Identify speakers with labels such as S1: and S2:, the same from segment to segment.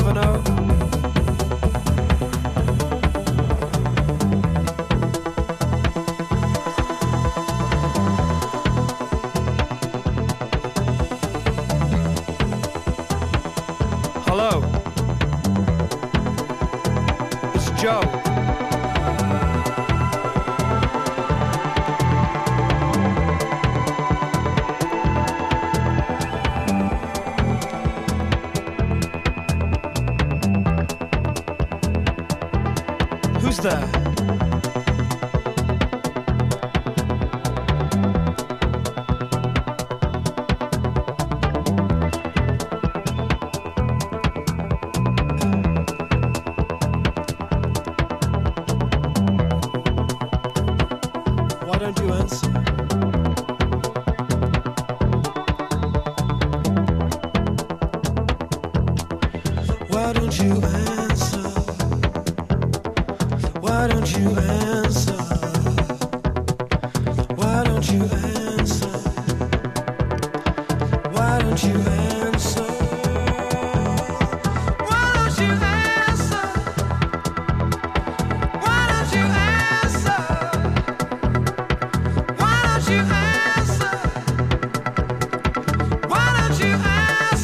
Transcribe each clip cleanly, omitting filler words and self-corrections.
S1: never know. Hello. It's Joe. Who's there? Why don't you answer? Why don't you answer? Why don't you answer? Why don't you answer? Why don't you answer? Why don't you answer? Why don't you answer? Why don't you answer? Why don't you answer?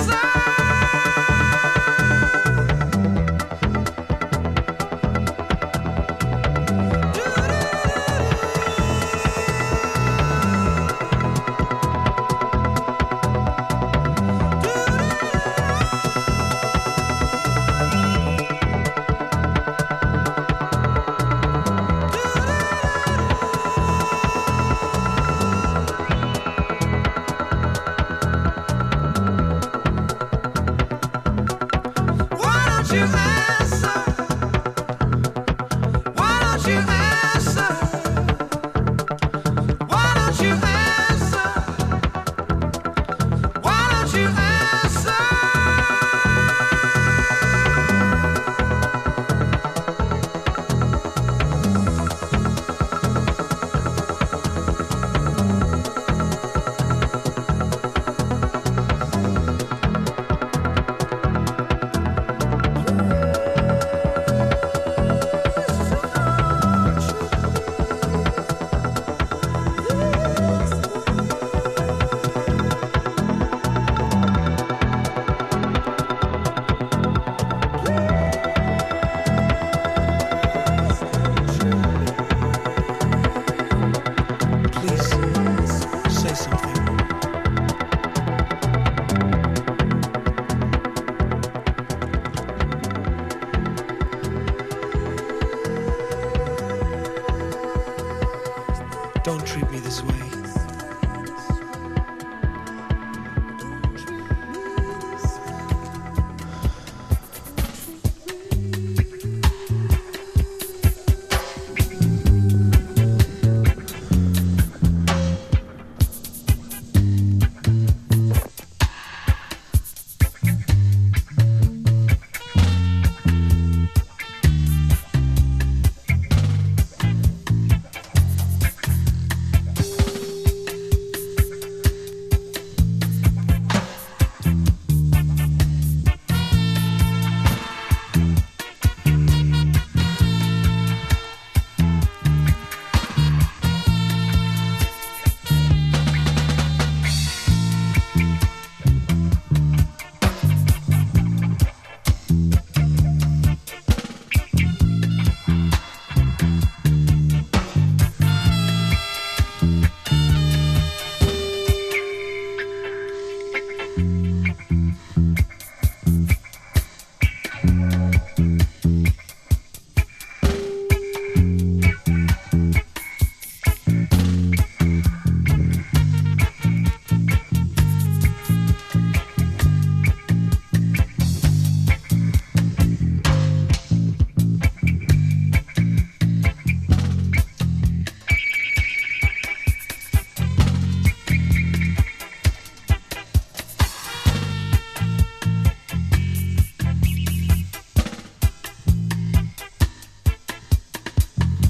S1: Don't treat me this way.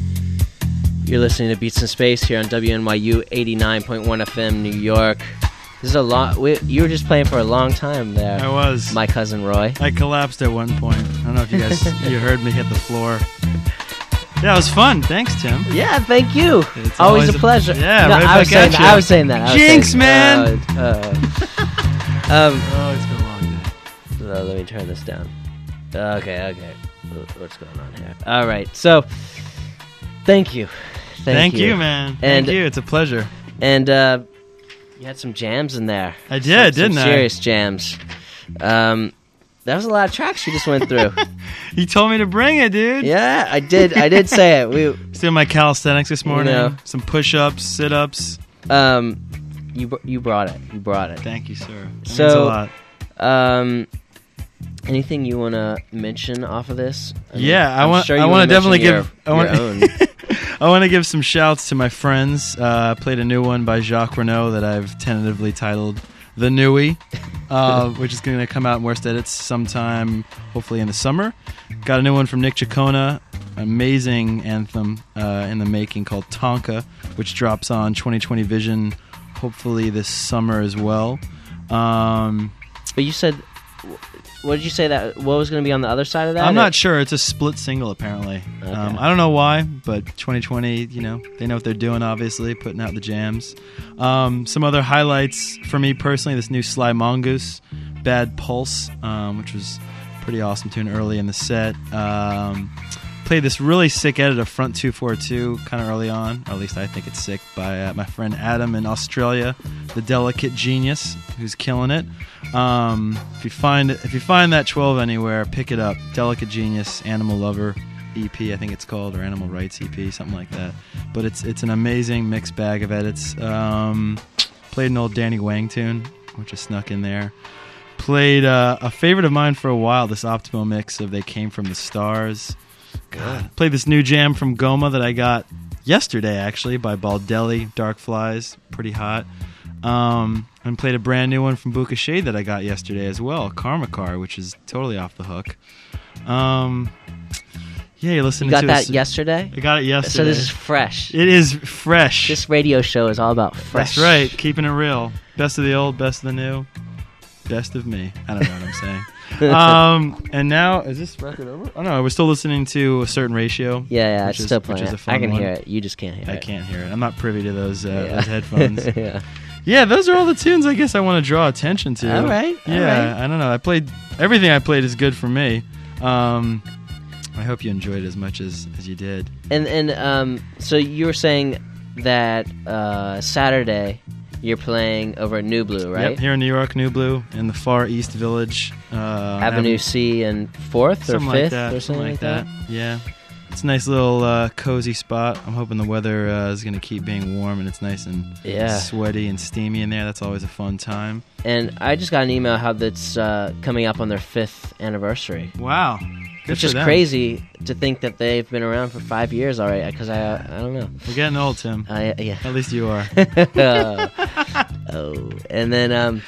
S2: You're listening to Beats in Space here on WNYU 89.1 FM New York. This is a long. You were just playing for a long time there.
S3: I was.
S2: My cousin Roy.
S3: I collapsed at one point. I don't know if you guys you heard me hit the floor. Yeah, it was fun. Thanks, Tim.
S2: Yeah, thank you.
S3: It's
S2: Always a pleasure.
S3: Yeah,
S2: no,
S3: right
S2: I was
S3: back
S2: saying
S3: at
S2: that.
S3: you.
S2: I was saying that.
S3: Jinx, man.
S2: Oh,
S3: it's been a long day.
S2: let me turn this down. Okay. What's going on here? All right. So, thank you.
S3: Thank you, man.
S2: And-
S3: Thank you. It's a pleasure.
S2: And you had some jams in there.
S3: I did, didn't I?
S2: Serious jams. That was a lot of tracks you just went through.
S3: You told me to bring it, dude.
S2: Yeah, I did. I did say it. We,
S3: Doing my calisthenics this morning.
S2: know.
S3: Some push-ups, sit-ups.
S2: you brought it. You brought it.
S3: Thank you, sir. That
S2: So-
S3: means a lot.
S2: Anything you want to mention off of this?
S3: Yeah, I
S2: I'm
S3: want.
S2: sure
S3: I
S2: you
S3: want
S2: wanna
S3: to definitely
S2: mention
S3: give.
S2: your own.
S3: I want to give some shouts to my friends. Played a new one by Jacques Renault that I've tentatively titled "The Newie," which is going to come out in Worst Edits sometime, hopefully in the summer. Got a new one from Nick Ciccona, amazing anthem in the making called "Tonka," which drops on 2020 Vision, hopefully this summer as well.
S2: But you said, what did you say that? What was going to be on the other side of that?
S3: I'm not sure. It's a split single, apparently.
S2: Okay.
S3: I don't know why, but 2020, they know what they're doing, obviously, putting out the jams. Some other highlights for me personally, this new Sly Mongoose, Bad Pulse, which was a pretty awesome tune early in the set. Played this really sick edit of Front 242 kind of early on, or at least I think it's sick, by my friend Adam in Australia, the Delicate Genius, who's killing it. If you find that 12 anywhere, pick it up. Delicate Genius, Animal Lover EP, I think it's called, or Animal Rights EP, something like that. But it's an amazing mixed bag of edits. Played an old Danny Wang tune, which I snuck in there. Played a favorite of mine for a while, this Optimo mix of They Came From the Stars. God. Played this new jam from Goma that I got yesterday, actually, by Baldelli, Dark Flies, pretty hot. And played a brand new one from Buka Shade that I got yesterday as well, Karma Car, which is totally off the hook. You're listening
S2: You got
S3: to
S2: that yesterday?
S3: I got it yesterday.
S2: So this is fresh.
S3: It is fresh.
S2: This radio show is all about fresh.
S3: That's right, keeping it real. Best of the old, best of the new, best of me. I don't know what I'm saying. And now, is this record over? Oh no, we're still listening to A Certain Ratio.
S2: Yeah,
S3: which
S2: it's
S3: is-
S2: still
S3: which
S2: playing.
S3: is a
S2: it.
S3: fun
S2: I can
S3: one.
S2: hear it. You just can't hear it.
S3: I can't hear it. I'm not privy to those
S2: Yeah.
S3: headphones.
S2: Yeah.
S3: Yeah, those are all the tunes I guess I want to draw attention to.
S2: All right.
S3: Yeah, I don't know. Everything I played is good for me. I hope you enjoyed it as much as you did.
S2: And so you were saying that Saturday you're playing over at New Blue, right?
S3: Yep, here in New York, New Blue, in the Far East Village.
S2: Avenue C and 4th or
S3: something
S2: 5th
S3: like that.
S2: or something like that?
S3: Yeah. It's a nice little cozy spot. I'm hoping the weather is going to keep being warm and it's nice and sweaty and steamy in there. That's always a fun time.
S2: And I just got an email how that's coming up on their 5th anniversary.
S3: Wow. Good
S2: Which
S3: for
S2: is
S3: them.
S2: crazy to think that they've been around for 5 years already. Because I don't know.
S3: We're getting old, Tim.
S2: Yeah.
S3: At least you are.
S2: Oh, and then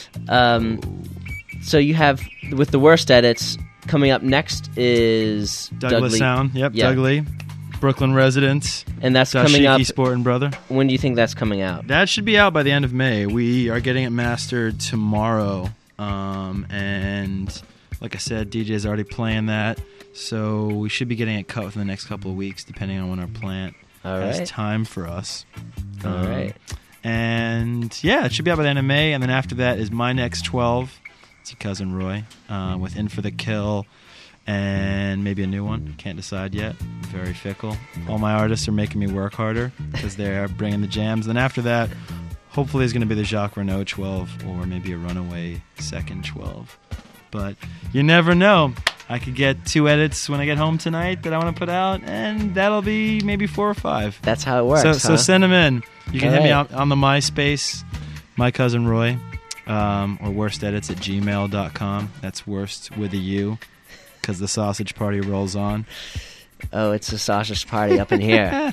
S2: so you have with the worst edits coming up next is
S3: Douglas
S2: Lee.
S3: Sound. Yep,
S2: Yeah.
S3: Doug Lee. Brooklyn resident.
S2: And that's coming up.
S3: Dashiki Sportin' Brother.
S2: When do you think that's coming out?
S3: That should be out by the end of May. We are getting it mastered tomorrow. And like I said, DJ's already playing that. So we should be getting it cut within the next couple of weeks, depending on when our plant
S2: All
S3: has
S2: right.
S3: time for us.
S2: All right.
S3: And yeah, it should be out by the end of May. And then after that is My Next 12. It's your cousin Roy with In for the Kill and maybe a new one. Can't decide yet. Very fickle. All my artists are making me work harder because they're bringing the jams. Then after that, hopefully it's going to be the Jacques Renault 12 or maybe a Runaway second 12. But you never know. I could get 2 edits when I get home tonight that I want to put out, and that'll be maybe 4 or 5.
S2: That's how it works.
S3: So send them in. You can
S2: All
S3: hit me
S2: right.
S3: on the MySpace, My Cousin Roy, or worstedits@gmail.com. That's worst with a U, because the sausage party rolls on.
S2: Oh, it's a sausage party up in here.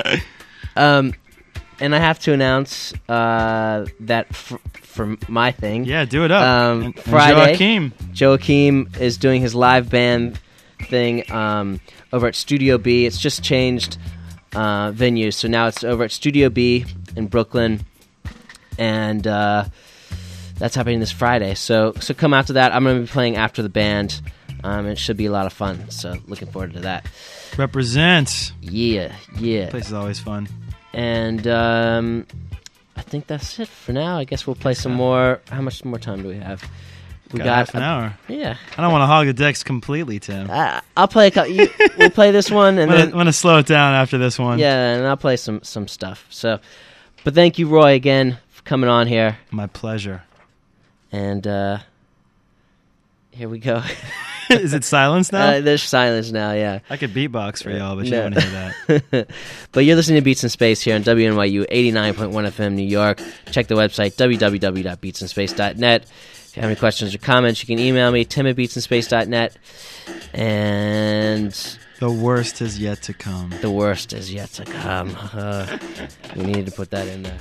S2: And I have to announce that for my thing,
S3: Yeah, do it up. And
S2: Friday,
S3: Joaquin.
S2: Joaquim is doing his live band thing over at Studio B. It's just changed venues, so now it's over at Studio B in Brooklyn, and That's happening this Friday. So come out to that. I'm going to be playing after the band. It should be a lot of fun. So looking forward to that.
S3: Represent.
S2: Yeah.
S3: Place is always fun.
S2: And I think that's it for now. I guess we'll play some more. How much more time do we have? We
S3: got half an hour.
S2: Yeah.
S3: I don't want to hog the decks completely, Tim.
S2: I'll play a couple. We'll play this one, and
S3: I'm gonna slow it down after this one.
S2: Yeah, and I'll play some stuff. So, but thank you, Roy, again for coming on here.
S3: My pleasure.
S2: And here we go.
S3: Is it silence now?
S2: There's silence now. Yeah.
S3: I could beatbox for y'all, but you don't want to hear that.
S2: But you're listening to Beats in Space here on WNYU 89.1 FM New York. Check the website www.beatsinspace.net. If you have any questions or comments, you can email me, tim@beatsinspace.net. And
S3: the worst is yet to come.
S2: The worst is yet to come. We needed to put that in there.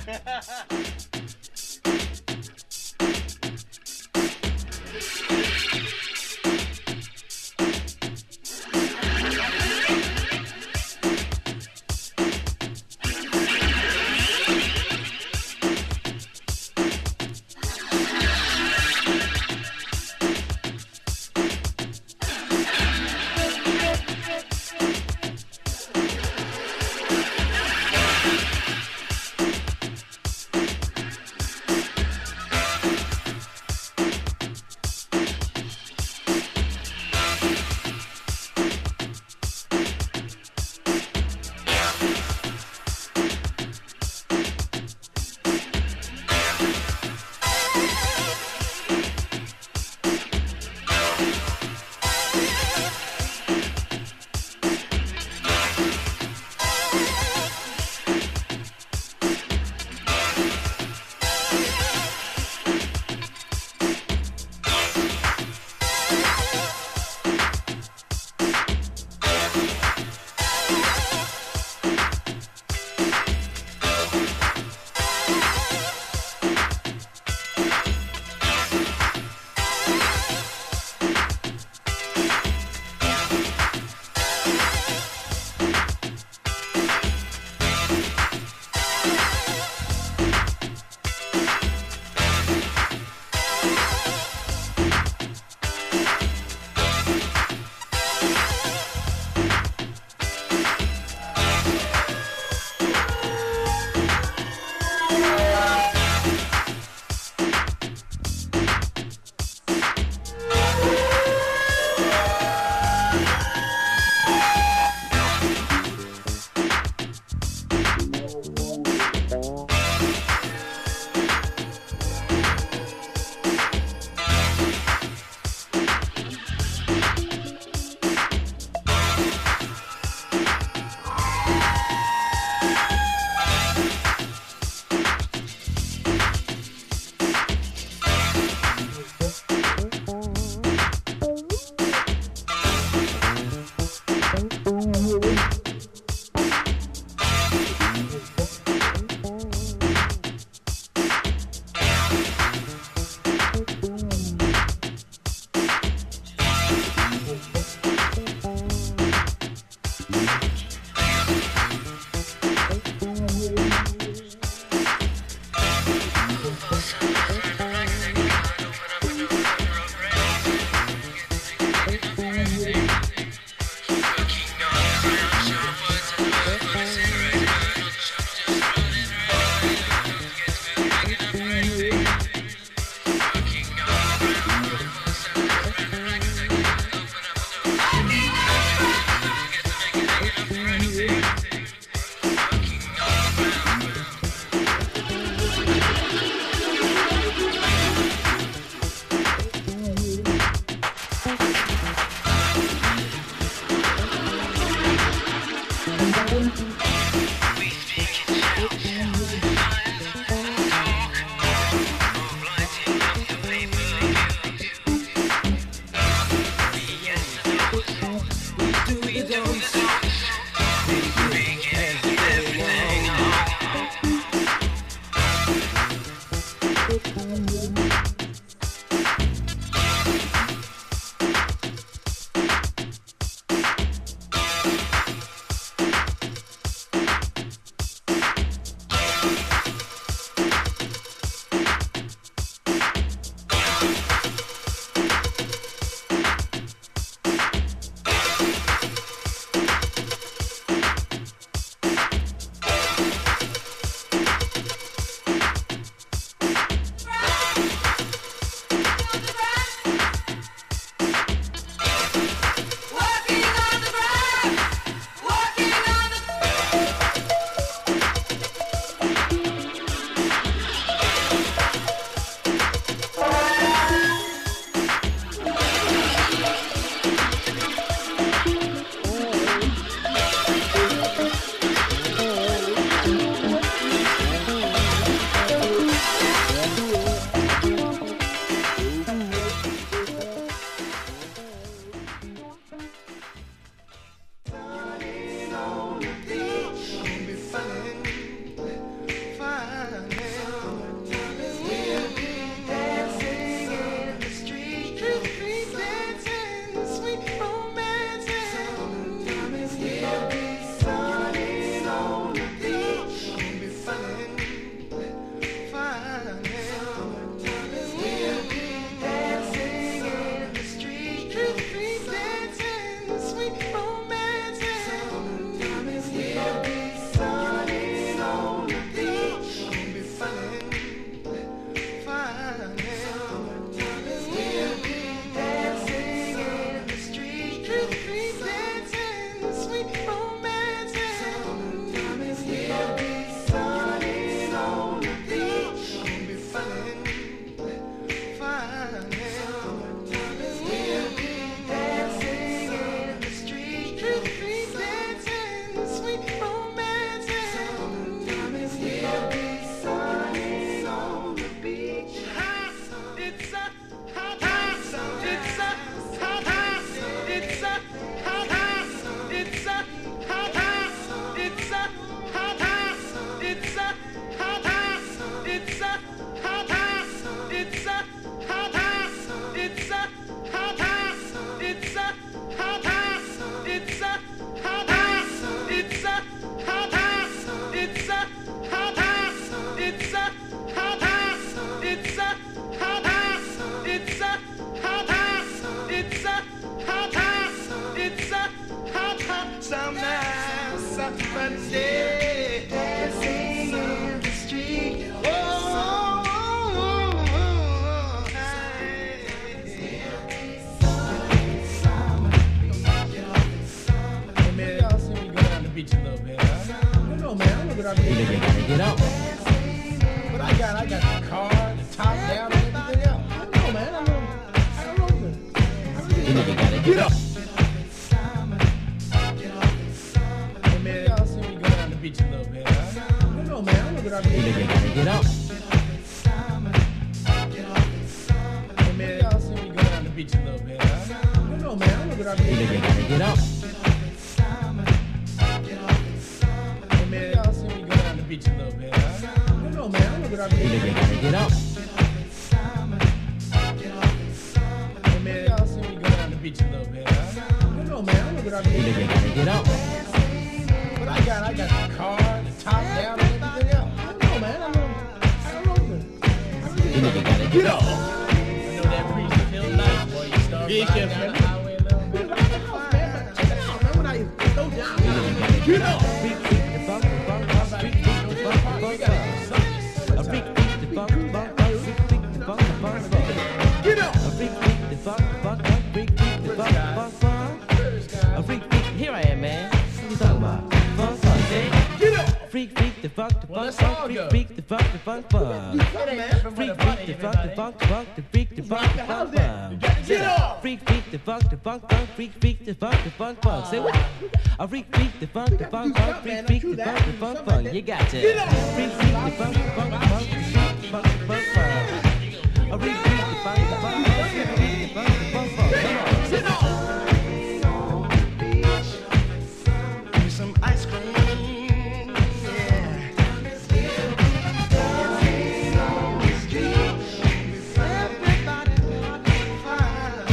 S1: some nice, but yeah, dancing in the street. Oh,
S4: Hey man, y'all see me go down the beach a little bit, huh? You know, man, I'm looking out there. You gotta get out. But I got the car, the top down, and everything else. I don't know, man. I don't know. You gotta get up. Hey man, y'all see me go down the beach a little bit, huh? You know, man, I'm looking out there. You gotta get out. Hey man, y'all see me go down the beach a little bit, huh? You know, man, I'm looking out there. You gotta get out. Hey man, y'all see me go down the beach a little bit, huh? You know, man, I'm looking out there. You gotta get out. Hey man, y'all see me go down the beach a little bit, huh? You know, man, I'm looking out there. You gotta get out. But I got the car, the top down, and everything else. I don't know, man. I don't know. You gotta get up. I know that breeze feels nice, boy. You start riding down the highway a little bit. Right the house, man. But check it out, man. When I go down, get up.
S5: Here I am, man. What you talking about? Funk, eh?
S4: Get up.
S5: Freak, the funk,
S4: Well, let's all go.
S5: freak, the funk,
S4: Freak,
S5: the funk, the freak, the funk,
S4: Get up.
S5: freak, the funk, freak, the funk. Say what? A freak, the funk, freak, the funk. You got to.
S4: Get up.
S5: Freak, the funk, freak, the funk. A freak, the funk, freak, the funk. Come on.
S4: Get up.
S1: Some ice cream, yeah. Dancing on the street, everybody fine.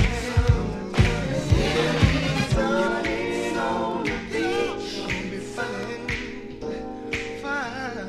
S1: Sunning on the beach, be fine, fine.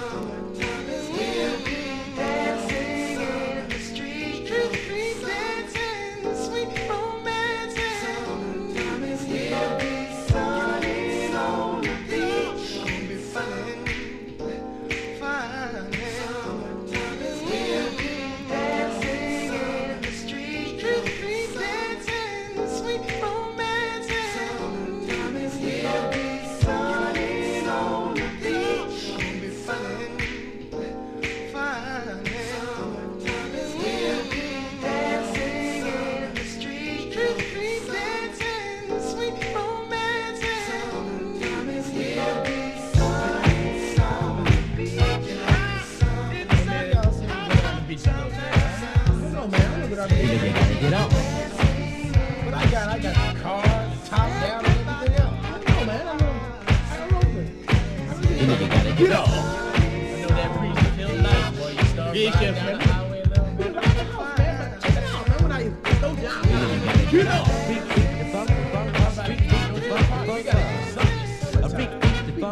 S1: Dancing in the street, street dancing, sweet romancing. We'll be sunning on the beach, be fine, fine. We'll be dancing in the street, street dancing, sweet romancing. We'll be sunning on the beach, be fine, fine. We'll be dancing in the street, street dancing, sweet romancing. We'll be sunning on the beach.
S4: Hey man, y'all see me go down the beach a little bit, huh? You know, man, I'm looking out there. You gotta get out. But I got the car, the top down, and everything else. I don't know, man. I don't know. Get up. I know that breeze feels nice, boy. You start riding down the highway a little bit. Right the house, man. But check it out, man. When I go down, get up.
S5: Freak, the funk,
S4: You got something.
S5: a freak, the funk,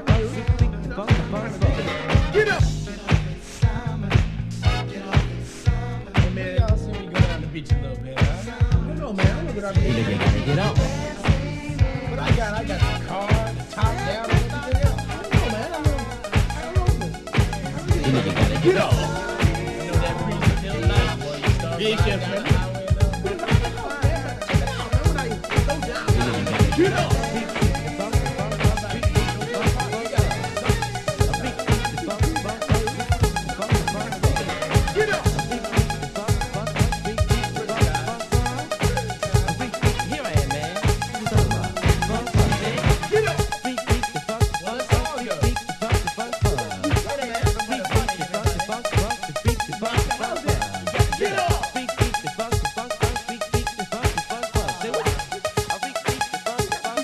S4: Get up. Hey man, y'all see me go down the beach a little bit, huh? You know, man, I'm looking out there.
S5: You gotta get out.
S4: But I got the car, the top down, and everything else. I don't know, man. I don't know.
S5: You gotta
S4: Get up. I know that breeze feels nice, boy. You start riding down the highway a little bit. Right the house, man. Check it out, man. When I go down, get up. Get up.
S5: Here I am, man. What you talking about? Funk, eh?
S4: Get up.
S5: Freak, the funk,
S4: Well, let's all go.
S5: freak, the funk.
S4: Hey man,
S5: Freak, the funk,
S4: get up.
S5: freak, the funk, freak, the funk. Say what? A freak, the funk,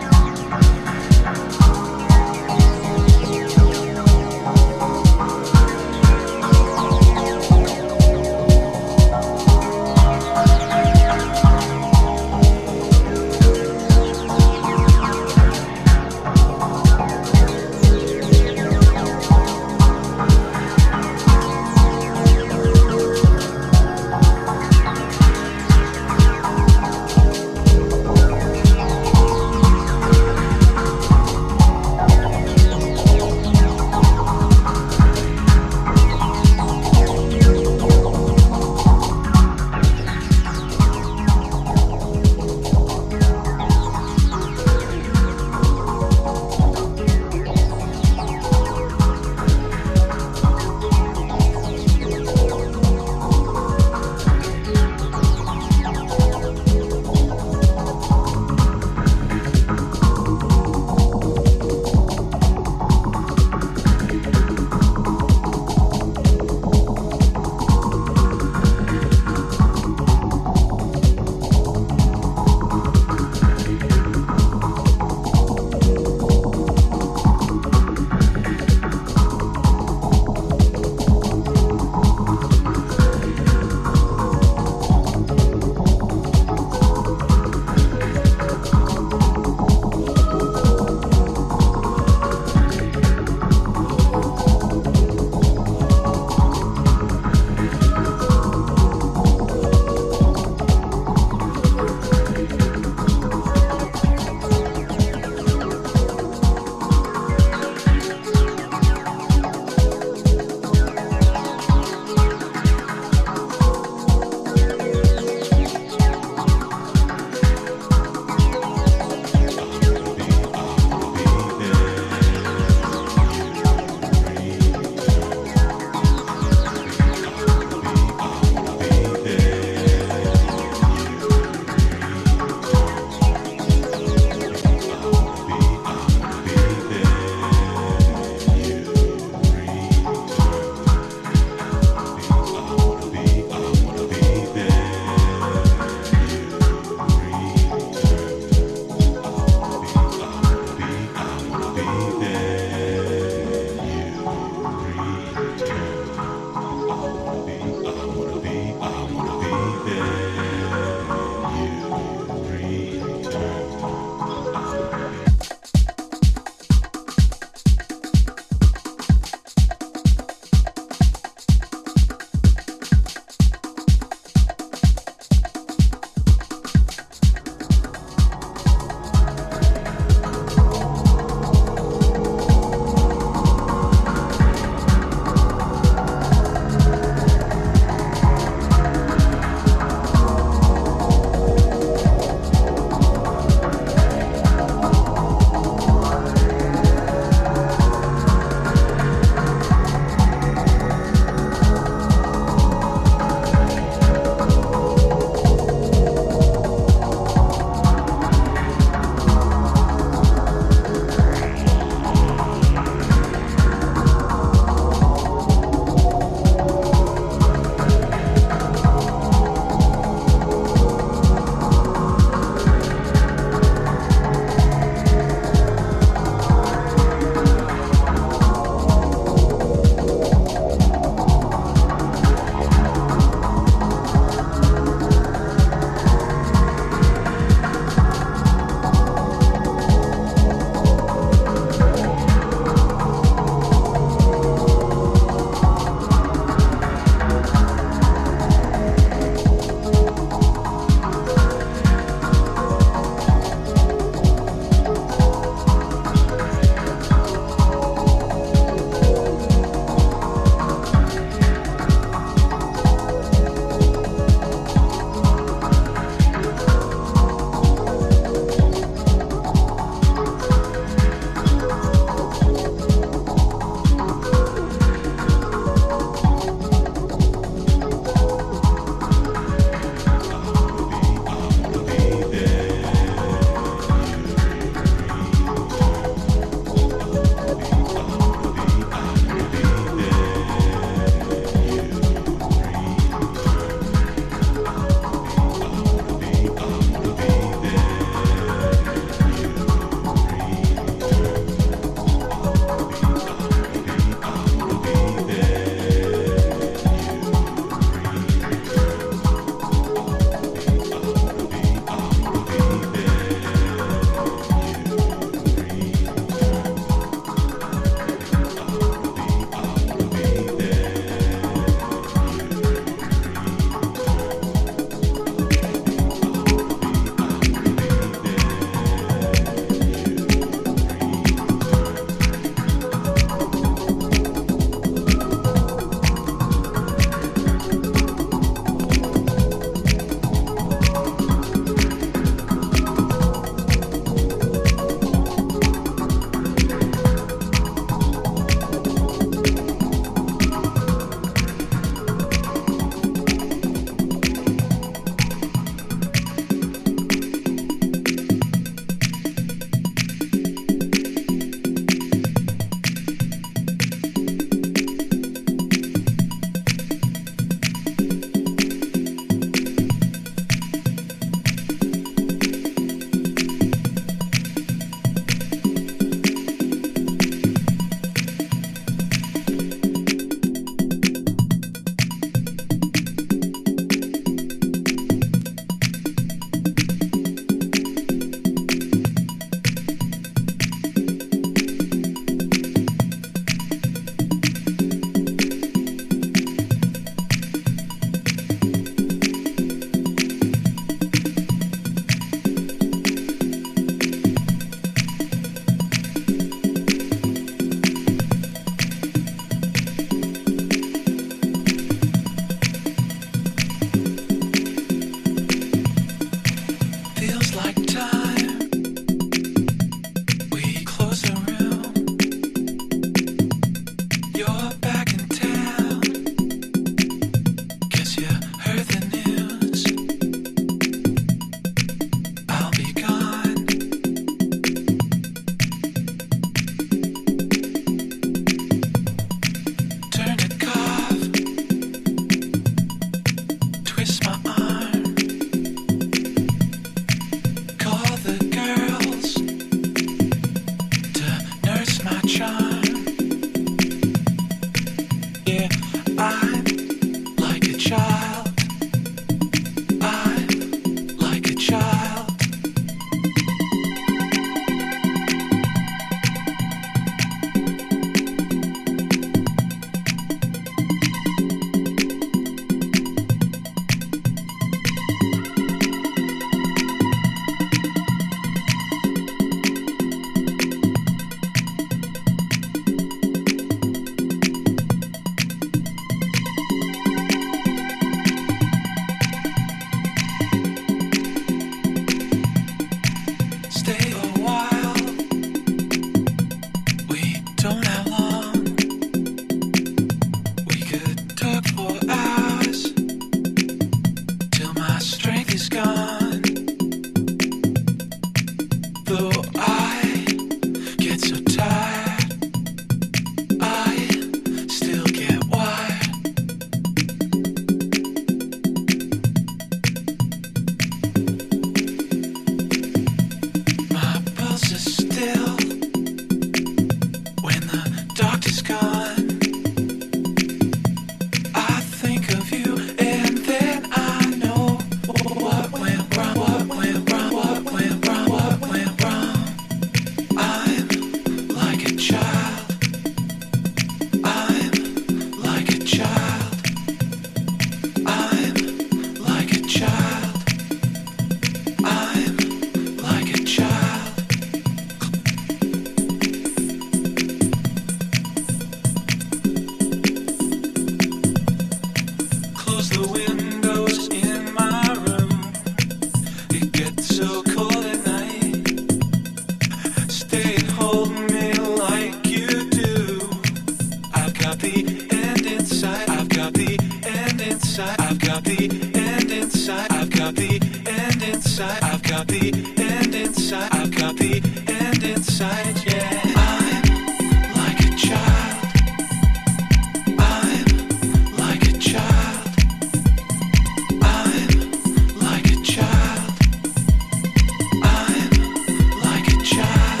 S1: the end inside. I've got the end inside. I've got the end inside. I've got the end inside, yeah. I'm like a child. I'm like a child. I'm like a child. I'm like a child.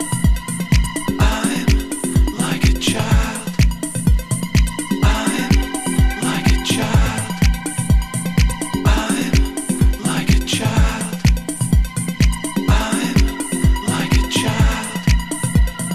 S1: I'm like a child. I'm like a child. I'm like a child. I'm like a child.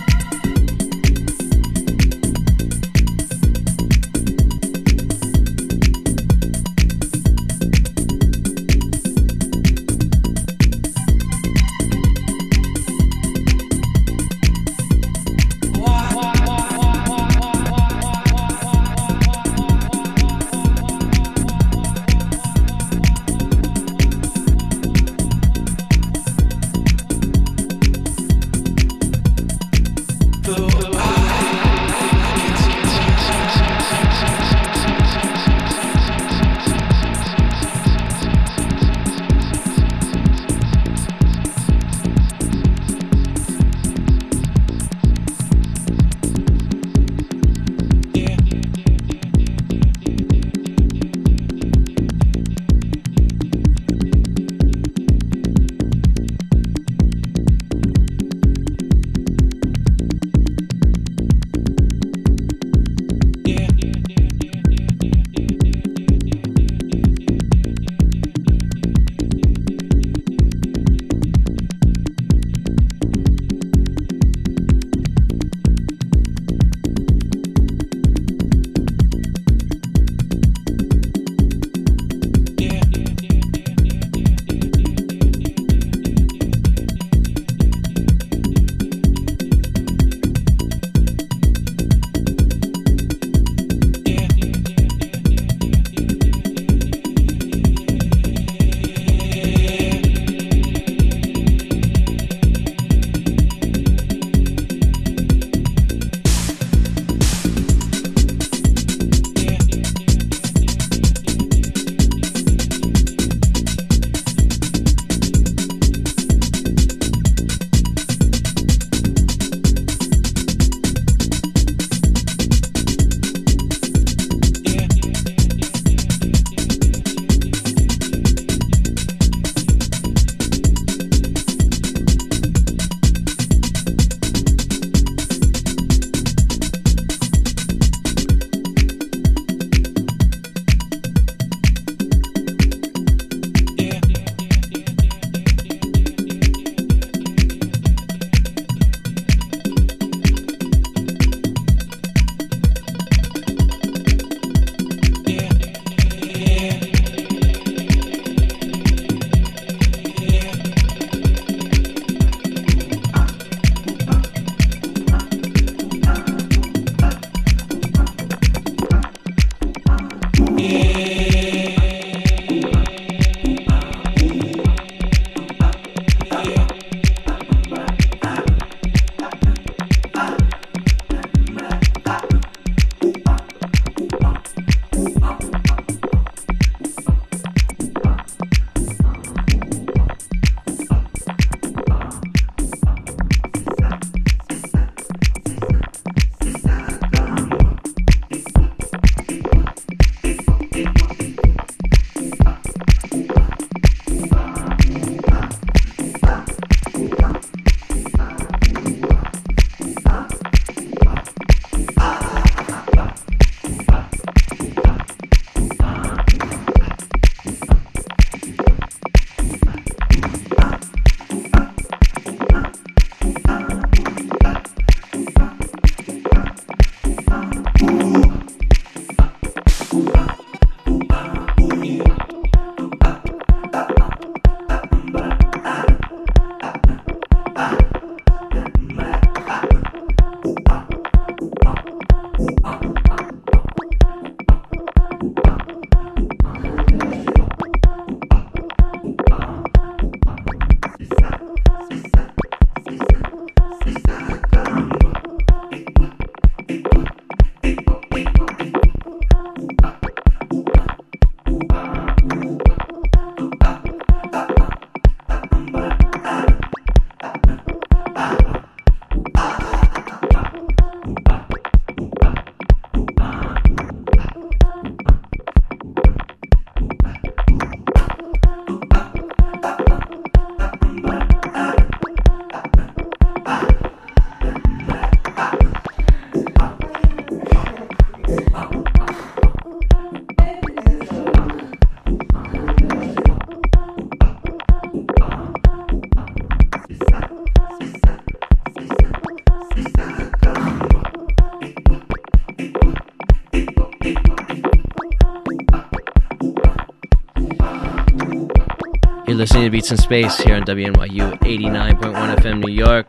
S2: You're listening to Beats in Space here on WNYU 89.1 FM New York.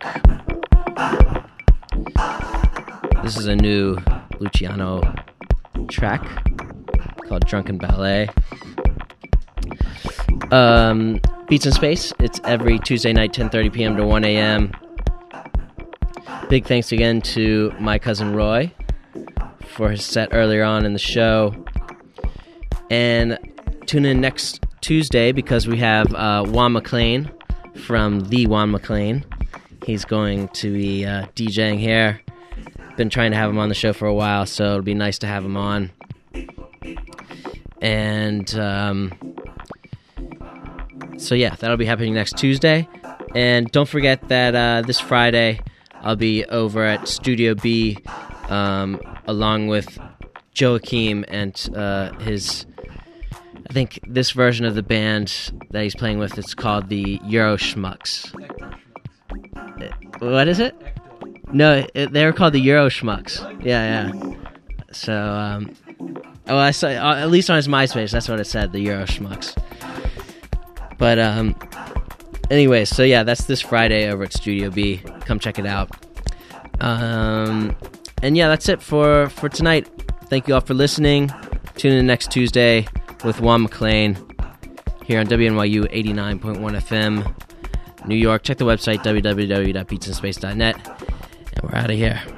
S2: This is a new Luciano track called Drunken Ballet. Beats in Space, it's every Tuesday night, 10:30 p.m. to 1 a.m. Big thanks again to my cousin Roy for his set earlier on in the show. And tune in next Tuesday because we have Juan McLean from the Juan McLean. He's going to be DJing here. Been trying to have him on the show for a while, so it'll be nice to have him on. And so yeah, that'll be happening next Tuesday. And don't forget that this Friday I'll be over at Studio B along with Joachim and his, I think this version of the band that he's playing with, it's called the Euro Schmucks. What is it? No, they were called the Euro Schmucks. Yeah. So, I saw, at least on his MySpace, that's what it said, the Euro Schmucks. But, anyway, so yeah, that's this Friday over at Studio B. Come check it out. And yeah, that's it for tonight. Thank you all for listening. Tune in next Tuesday with Juan McLean here on WNYU 89.1 FM, New York. Check the website, www.beatsinspace.net. And we're out of here.